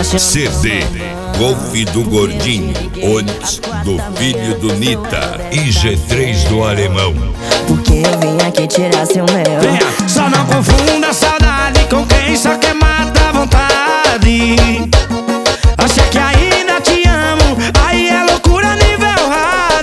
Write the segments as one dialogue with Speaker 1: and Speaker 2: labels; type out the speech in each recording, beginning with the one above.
Speaker 1: CD Golf do Gordinho, Onix do filho do Nita e G3 do Alemão.
Speaker 2: Porque eu vim aqui tirar seu mel.
Speaker 3: Venha, só não confunda saudade com quem só quer matar a vontade. Acha que ainda te amo, aí é loucura nível hard.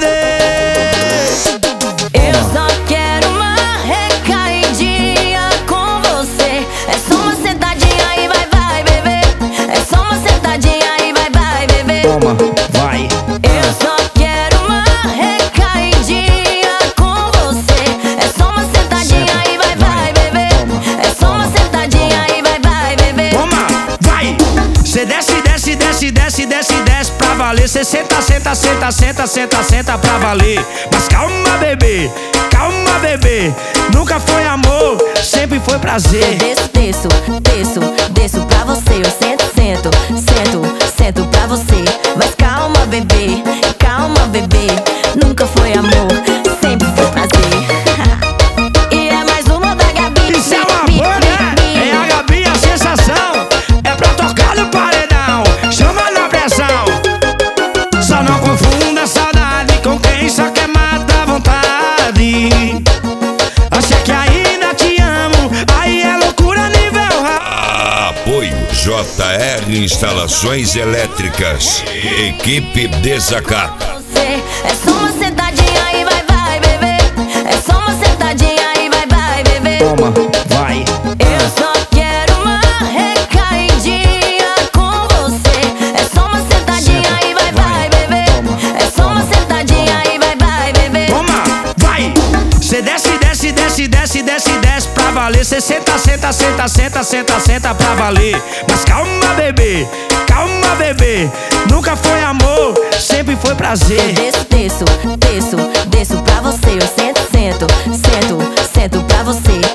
Speaker 2: Eu só quero uma recaidinha com você. É só uma sentadinha e vai, vai, bebê. É só uma sentadinha e vai, vai, bebê.
Speaker 3: Toma, vai.
Speaker 2: Eu só quero uma recaidinha com você. É só uma sentadinha e vai, vai, bebê. É só uma sentadinha e vai, vai, bebê.
Speaker 3: Toma, vai. Cê desce, desce, desce, desce, desce, desce pra valer. Cê senta, senta, senta, senta, senta, senta pra valer. Mas calma, bebê, calma, bebê. Nunca foi amor, sempre foi prazer.
Speaker 2: Desço, desço, desço, desço pra você. Eu sento, sento, sento, sento pra você. Mas calma, bebê, calma, bebê. Nunca foi amor, sempre foi prazer. E é mais uma da Gabi.
Speaker 3: Isso é uma boa, né? É a Gabi, a sensação. É pra tocar no paredão, chama na pressão. Só não confunda saudade com quem só quer matar a vontade. Acha que ainda te amo, aí é loucura nível hard.
Speaker 1: Apoio JR Instalações Elétricas, Equipe Desacato.
Speaker 2: Você é só uma sentadinha e vai, vai, bebê. É só uma sentadinha e vai, vai, bebê.
Speaker 3: Toma, vai.
Speaker 2: Eu só quero uma recaidinha com você. É só uma sentadinha e vai, vai, bebê. É só uma sentadinha e vai, vai, bebê.
Speaker 3: Toma, vai. Cê desce, desce, desce, desce, desce, desce pra valer. Cê senta, senta, senta, senta, senta, senta pra valer. Mas calma, bebê, calma, bebê. Nunca foi amor, sempre foi prazer.
Speaker 2: Desço, desço, desço, desço pra você. Eu sento, sento, sento, sento pra você.